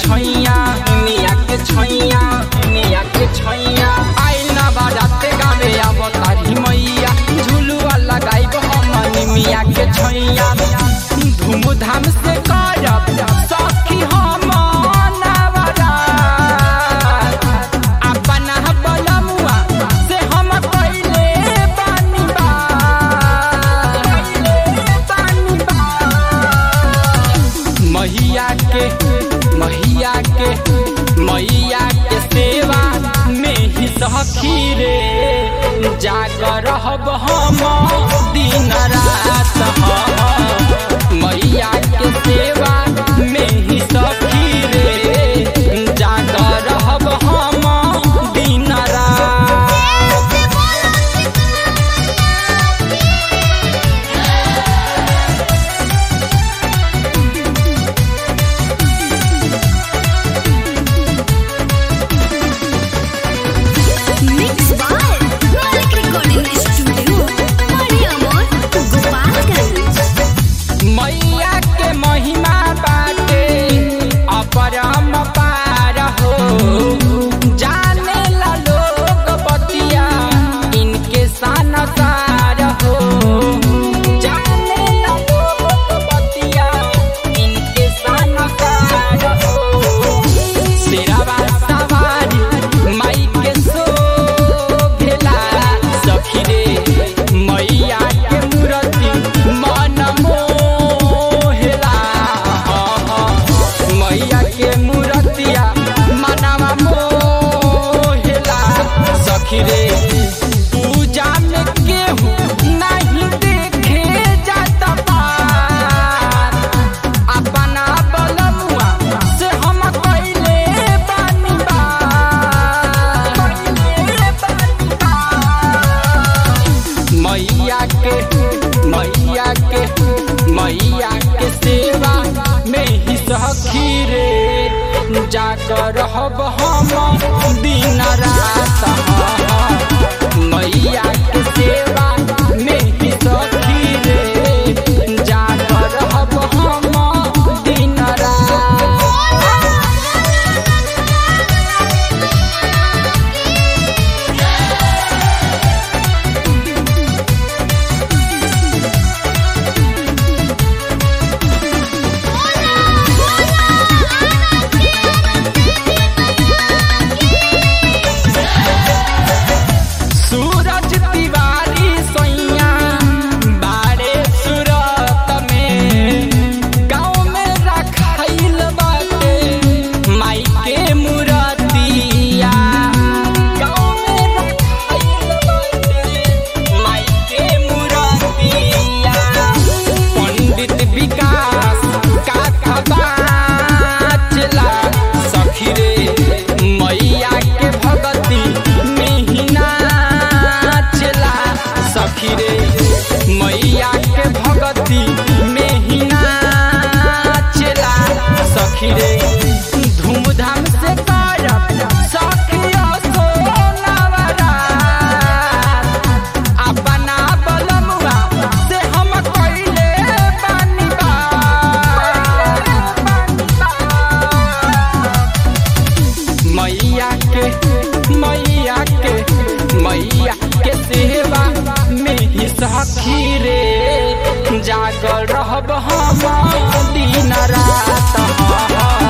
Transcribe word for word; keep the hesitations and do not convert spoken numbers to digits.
छैया निमिया के छैया निमिया के छैया आइल ना बाराते गावे अवतारी मैया झुलुआ लगाइब हम निमिया के छैया धूमधाम से करब सखी हम नवरात अपना बलमुआ से हम पहिले बानी बात बानी बात मैया के मैया के मैया के सेवा में ही सखी रे जागर रहब हम दिन रात मैया के सेवा में ही सखी रे जागर रहब हम दिन रात। मैया के महिमा बाटे अपरम पार हो जाने ला लोग बतिया इनके सनसार हो जाने ला लोग बतिया इनके सनसार हो शेरवा सवारी माई के शोभेला सखी रे मैया के मूर्ति मन मैया के मूर्तिया मनवा मोहेला सखी रे पूजा में केहू नहीं देखे जाता पार अपना बलमुआ से हम पहिले बानी बात मैया के मैया के मैया के सेवा में ही सखी रे जाकर रहब हम दिन रात मैया के सेवा में ही सखी रे जाकर रहब हम दिन रात। सूरज तिवारी सैया बारे सूरत में गाँव में रखाइल बाटे माई के मूर्तिया गाँव में रखाइल बाटे माई के मूर्तिया पंडित विकास का खबाचला सखी रे मैया के भगती सखी रे मैया के भगती में ही नाचला सखी रे धूमधाम से करब सखिया सो नवरात अपना बलमुआ से हम पहिले बानी बात मैया के मैया के मैया के सेवा में ही सखी रे जागर रहब हम दिन रात।